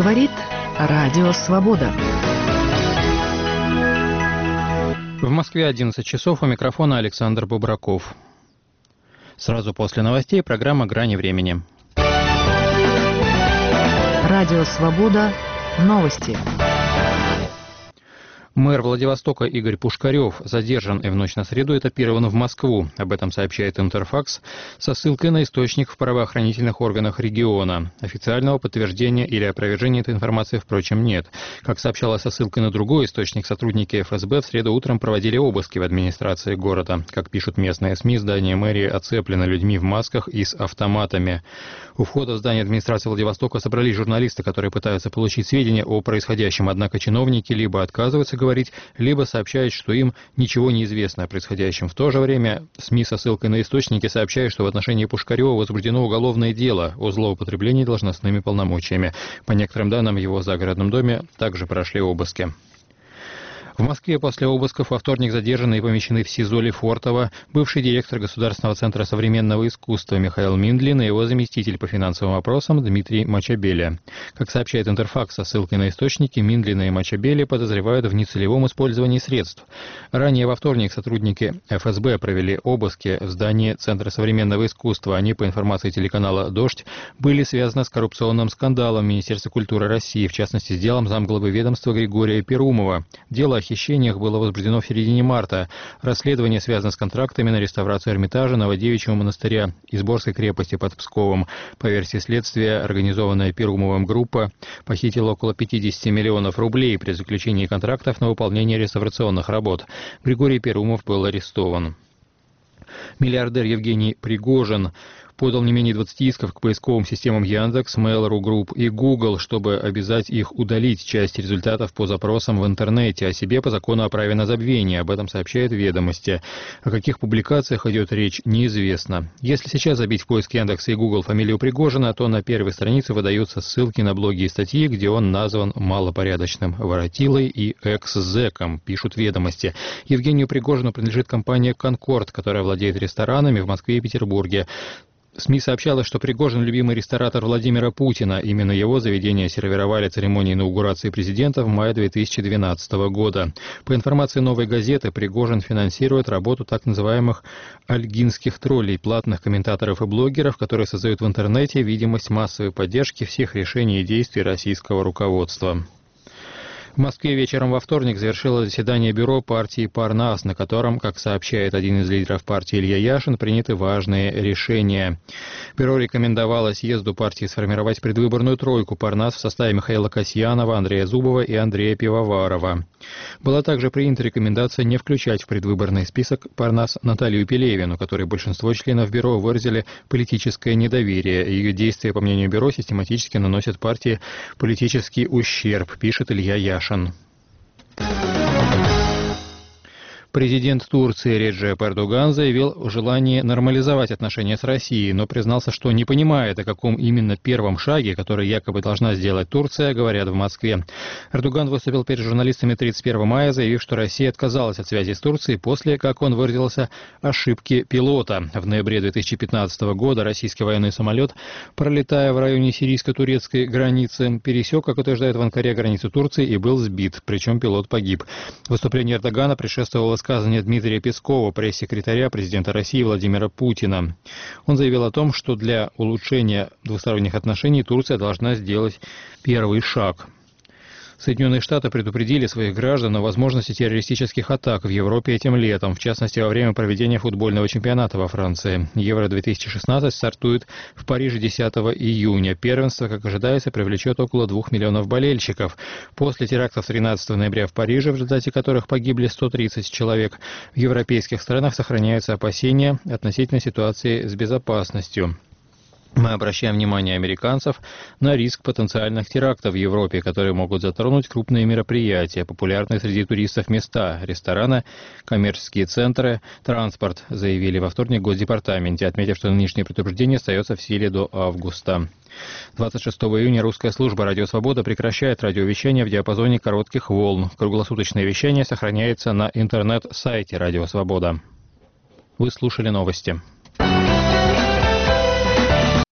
Говорит Радио Свобода. В Москве 11 часов, у микрофона Александр Бубраков. Сразу после новостей программа «Грани времени». Радио Свобода. Новости. Мэр Владивостока Игорь Пушкарев задержан и в ночь на среду этапирован в Москву. Об этом сообщает Интерфакс со ссылкой на источник в правоохранительных органах региона. Официального подтверждения или опровержения этой информации, впрочем, нет. Как сообщалось со ссылкой на другой источник, сотрудники ФСБ в среду утром проводили обыски в администрации города. Как пишут местные СМИ, здание мэрии оцеплено людьми в масках и с автоматами. У входа в здание администрации Владивостока собрались журналисты, которые пытаются получить сведения о происходящем, однако чиновники либо отказываются говорить, либо сообщают, что им ничего не известно о происходящем. В то же время СМИ со ссылкой на источники сообщают, что в отношении Пушкарева возбуждено уголовное дело о злоупотреблении должностными полномочиями. По некоторым данным, в его загородном доме также прошли обыски. В Москве после обысков во вторник задержаны и помещены в СИЗО Лефортово бывший директор Государственного центра современного искусства Михаил Миндлин и его заместитель по финансовым вопросам Дмитрий Мачабели. Как сообщает Интерфакс со ссылкой на источники, Миндлина и Мачабели подозревают в нецелевом использовании средств. Ранее во вторник сотрудники ФСБ провели обыски в здании Центра современного искусства. Они, по информации телеканала «Дождь», были связаны с коррупционным скандалом Министерства культуры России, в частности, с делом замглавы ведомства Григория Перумова. Дело о хищениях было возбуждено в середине марта. Расследование связано с контрактами на реставрацию Эрмитажа, Новодевичьего монастыря и Сборской крепости под Псковом. По версии следствия, организованная Перумовым группа похитила около 50 миллионов рублей при заключении контрактов на выполнение реставрационных работ. Григорий Перумов был арестован. Миллиардер Евгений Пригожин подал не менее 20 исков к поисковым системам Яндекс, Mail.ru Group и Google, чтобы обязать их удалить часть результатов по запросам в интернете о себе по закону о праве на забвение. Об этом сообщает «Ведомости». О каких публикациях идет речь, неизвестно. Если сейчас забить в поиск Яндекса и Google фамилию Пригожина, то на первой странице выдаются ссылки на блоги и статьи, где он назван малопорядочным воротилой и экс-зэком, пишут «Ведомости». Евгению Пригожину принадлежит компания «Конкорд», которая владеет ресторанами в Москве и Петербурге. СМИ сообщалось, что Пригожин – любимый ресторатор Владимира Путина. Именно его заведения сервировали церемонии инаугурации президента в мае 2012 года. По информации «Новой газеты», Пригожин финансирует работу так называемых альгинских троллей, платных комментаторов и блогеров, которые создают в интернете видимость массовой поддержки всех решений и действий российского руководства. В Москве вечером во вторник завершилось заседание бюро партии «Парнас», на котором, как сообщает один из лидеров партии Илья Яшин, приняты важные решения. Бюро рекомендовало съезду партии сформировать предвыборную тройку «Парнас» в составе Михаила Касьянова, Андрея Зубова и Андрея Пивоварова. Была также принята рекомендация не включать в предвыборный список «Парнас» Наталью Пелевину, которой большинство членов бюро выразили политическое недоверие. Ее действия, по мнению бюро, систематически наносят партии политический ущерб, пишет Илья Яшин. Президент Турции Реджеп Эрдоган заявил о желании нормализовать отношения с Россией, но признался, что не понимает, о каком именно первом шаге, который якобы должна сделать Турция, говорят в Москве. Эрдоган выступил перед журналистами 31 мая, заявив, что Россия отказалась от связи с Турцией после, как он выразился, ошибки пилота. В ноябре 2015 года российский военный самолет, пролетая в районе сирийско-турецкой границы, пересек, как утверждают в Анкаре, границу Турции и был сбит, причем пилот погиб. Выступление Эрдогана предшествовало высказывание Дмитрия Пескова, пресс-секретаря президента России Владимира Путина. Он заявил о том, что для улучшения двусторонних отношений Турция должна сделать первый шаг. Соединенные Штаты предупредили своих граждан о возможности террористических атак в Европе этим летом, в частности, во время проведения футбольного чемпионата во Франции. Евро-2016 стартует в Париже 10 июня. Первенство, как ожидается, привлечет около 2 миллионов болельщиков. После терактов 13 ноября в Париже, в результате которых погибли 130 человек, в европейских странах сохраняются опасения относительно ситуации с безопасностью. Мы обращаем внимание американцев на риск потенциальных терактов в Европе, которые могут затронуть крупные мероприятия, популярные среди туристов места, рестораны, коммерческие центры, транспорт, заявили во вторник в Госдепартаменте, отметив, что нынешнее предупреждение остается в силе до августа. 26 июня русская служба «Радио Свобода» прекращает радиовещание в диапазоне коротких волн. Круглосуточное вещание сохраняется на интернет-сайте «Радио Свобода». Вы слушали новости.